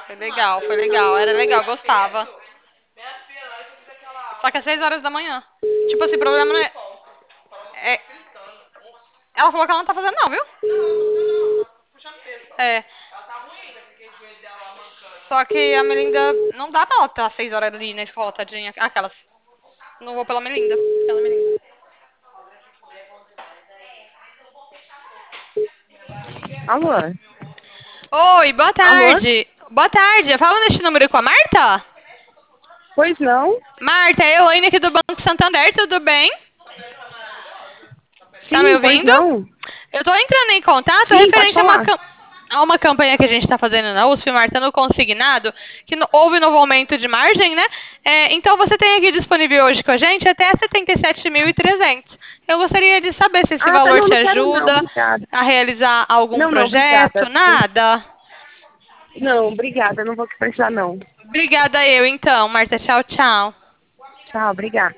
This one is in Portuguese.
Foi legal, foi legal. Era legal, gostava. Só que às 6 horas da manhã. Tipo assim, o problema não é. é- Ela falou que ela não tá fazendo, não, viu? É. Só que a Melinda. Não dá pra ela estar às 6 horas ali na escola, tadinha. Aquelas. Não vou pela Melinda. Pela Melinda. Alô? Oi, boa Alô? tarde. Boa tarde. Fala neste número com a Marta? Pois não? Marta, é Elaine aqui do Banco Santander, tudo bem? Tá me Sim, pois ouvindo? não? Eu tô entrando em contato Sim, pode referente falar. a uma campanha que a gente está fazendo na USP, Marta, no consignado, que houve novo aumento de margem, né? Então você tem aqui disponível hoje com a gente até 77.300. Eu gostaria de saber se esse Ah, tá, valor não, te não quero não, ajuda obrigada. a realizar algum Não, não, obrigada. projeto, nada. Não, obrigada, não vou precisar não. Obrigada eu, então, Marta. Tchau, tchau. Tchau, obrigada.